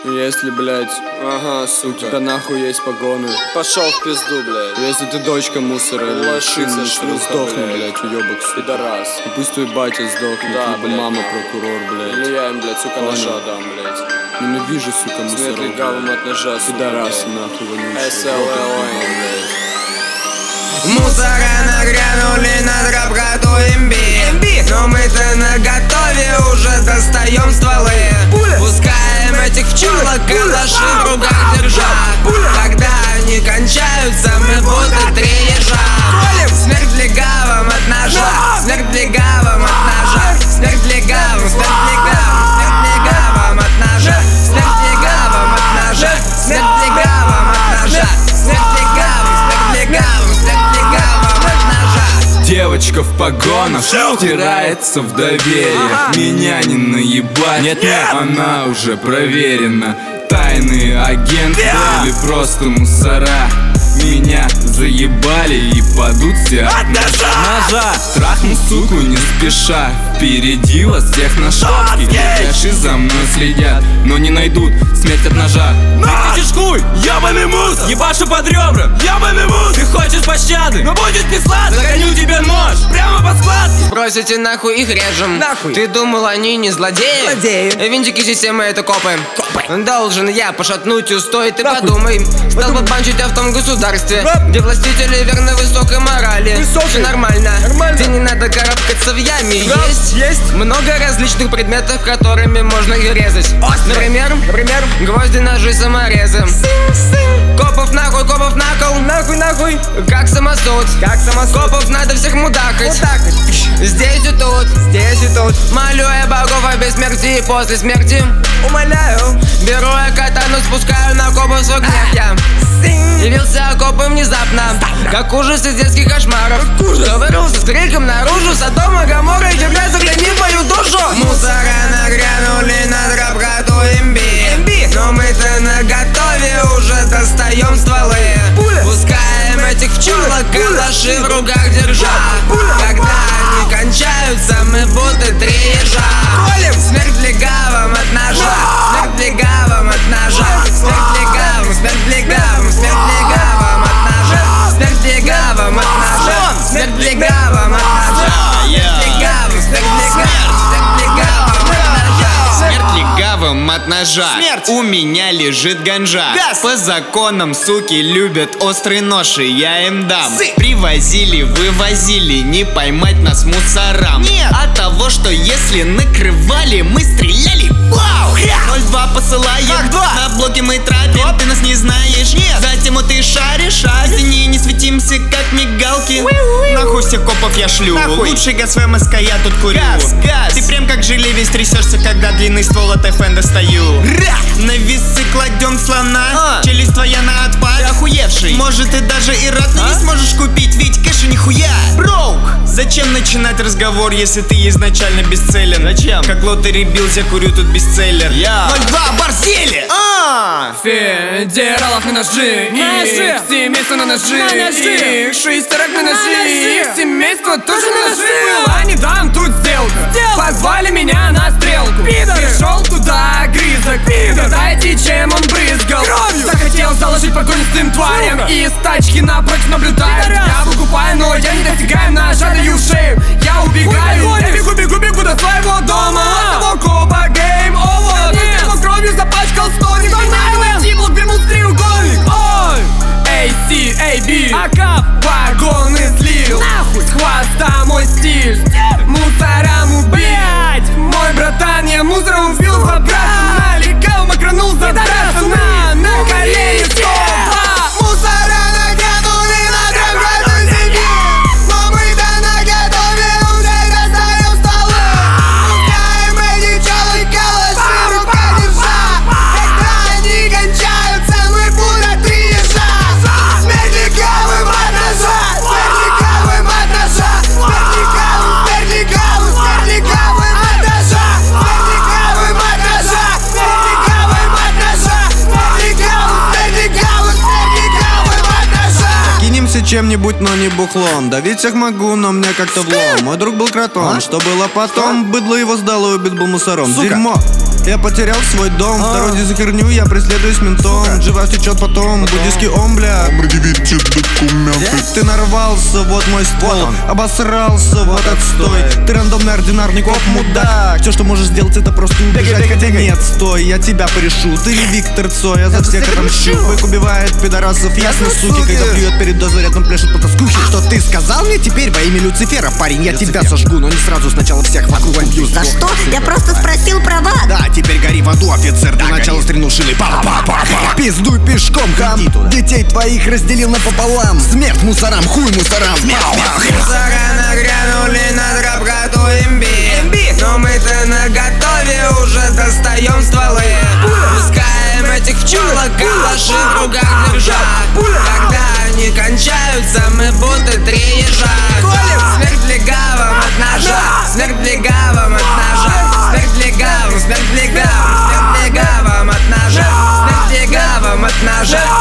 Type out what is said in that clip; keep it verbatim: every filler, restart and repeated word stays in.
Если, блядь, ага, сука, да нахуй есть погоны. Пошел в пизду, блядь. Если ты дочка мусора или сын мусора, сдохни, блядь, уебок, сука. Пидорас. И пусть твой батя сдохнет, да, либо мама прокурор, блядь. Или я им, блядь, сука, ножа дам, блядь. Ненавижу, сука, мусоров. Смерть легавым от ножа, сука. Пидорасы, нахуй, вонючие. эс эл эл, блядь. Мусора нагрянули над рэп-году имби. Но мы-то наготове уже достаем стволы. Пускаем этих пчелок, калаши в руках держа. Когда они кончаются, мы будто три ежа. Смерть легавым от ножа, смерть легавым от ножа, смерть легавым, смерть легавым, смерть легавым от ножа, смерть легавым от ножа, смерть легавым от ножа, смерть легавым, смерть легавым, смерть легавым от ножа. Девочка в погонах втирается в доверие. Меня не наебать, нет, нет, она уже проверена. Тайные агенты или просто мусора меня заебали и падут все от ножа. Ножа трахну суку не спеша, впереди вас всех на шапке. Кэши за мной следят, но не найдут смерть от ножа. Ты кричишь хуй, ебаный мусор, ебашу под ребра, ебаный мусор. Ты хочешь пощады, но будешь писать, загоню тебе нож прямо под складки. Бросите нахуй, их режем. Нахуй. Ты думал, они не злодеи? Злодеи. Винтики системы это копы. Копы. Должен я пошатнуть устой, ты Нахуй. подумай. Стал бы банчить я в том государстве, где властители верны высокой морали. Высокой. Все нормально. Нормально. Где не надо карабкаться в яме. Да, Есть, есть много различных предметов, которыми можно их резать. Например, Например, гвозди, ножи, саморезы. Копов нахуй, копов на кол. нахуй, нахуй. Как самосуд. Как самосуд. Копов надо всех мудакать. Вот так вот. Здесь и тут, Здесь и тут. молю я богов о бессмертии и после смерти. Умоляю. Беру я катану, спускаю на копов свой гнев я. Явился окопом внезапно, как ужас из детских кошмаров. Кто вырвался с криком наружу, Содома, Гоморра, земля, загляни в мою душу. Мусора нагрянули над рэп-году имби. Но мы-то наготове уже достаем стволы. Пускаем этих пчелок, калаши в руках держа. Когда они кончаются, мы будто три ежа. Смерть легавым от ножа, смерть легавым от ножа, смерть легавым, смерть легавым, смерть легавым от ножа, смерть легавым от ножа, смерть легавым от ножа, смерть легавым, смерть легавым, смерть легавым от ножа. Смерть легавым от ножа. Смерть. У меня лежит ганжа. Газ. По законам суки любят острые ноши, я им дам. Сы. Привозили, вывозили, не поймать нас мусорам. Нет. От того, что если накрывали, мы стреляли. Вау! ноль два посылаем. Как два? На блоке мы трапим, Оп. ты нас не знаешь. Нет. Затем ты шаришь, а синие не светимся, как мигалки. Нахуй всех копов я шлю. Нахуй. Лучший газ в эм эс ка я тут курю. Газ, газ. Ты прям как желе весь трясешься, когда длинный ствол от эф эн достаю. На весы кладем слона, А. челюсть твоя на отпад. Ты охуевший. Может ты даже и рад, но А? не сможешь купить, ведь кэша нихуя. Броук. Зачем начинать разговор, если ты изначально бесцелен? Зачем? Как лотерей бился, я курю тут бестселлер. Я. ноль два борзели! А. Федералов на ножи, Ножи. их семейство на ножи, На ножи. их шестерок на ножи, ножи. их семейство тоже На на ножи. ножи. Была недавно тут сделка, Сделка. позвали меня на стрелку. Пидоры. Пришел туда грызок, Пидор. дайте, чем он брызгал. Кровью. Захотел заложить погонистым тварям, Сука. и из тачки напротив наблюдаю. Пидорас. Я выкупаю, но я не достигаю, ножа даю в шею. Я убегаю, Хуй ты я бегу, бегу, бегу до своего дома. Одного копа, гейм овер. Нет. Его кровью запачкал столик. Стой, Не нахуй. надо найти блок, вернул треугольник. Ой! эй си, эй би, Акап. вагоны слил. Нахуй. С хвоста мой стиль. Мусорам убить. Мой братан, я мусором убил забраться. Налегал, макранул забраться. На, на колени стопа. Мусора нагрянули над рэп-году имби. Но мы-то наготове уже достаем стволы. Пускаем этих пчелок, калаши в руках держа. Когда они кончаются, мы будто три ежа. Смерть легавым от ножа, смерть легавым от ножа, смерть легавым, смерть легавым, смерть легавым от ножа, смерть легавым от ножа, смерть легавым от ножа, смерть легавым, смерть легавым, смерть легавым от ножа. Кинемся чем-нибудь, но не бухлом. Давить всех могу, но мне как-то влом. Мой друг был кротом. Что было потом? Быдло его сдало, убит был мусором. Сука. Дерьмо. Я потерял свой дом, в дороге за херню я преследуюсь ментом. Жива течет потом, буддийский ом, бля. Предъявите документы. Ты нарвался, вот мой ствол, обосрался, вот отстой. Ты рандомный ординарный коп, мудак. Все, что можешь сделать, это просто убежать, хотя нет, стой, я тебя порешу. Ты не Виктор Цой, я за всех отомщу. Бык убивает пидорасов, ясно, суки. Когда плюет перед дозой, рядом пляшет по тоскухе. Что ты сказал мне теперь во имя Люцифера, парень? Я тебя сожгу, но не сразу, сначала всех вокруг убью. За что? Я просто спросил права. Да, теперь гори в аду, офицер. До начала стрельнул шины. Па-па-па-па. Пиздуй пешком, хам. Детей твоих разделил напополам. Смерть мусорам, хуй мусорам. Мусора нагрянули на тропкату имби. Но мы-то наготове уже достаем стволы. Пускаем этих пчелок, калаши в руках держа. Когда они кончаются, мы будто три ежа. Смерть легавым от ножа. Смерть легавым от ножа. Смерть легавым, смерть легавым, смерть легавым от ножа. Смерть легавым от ножа.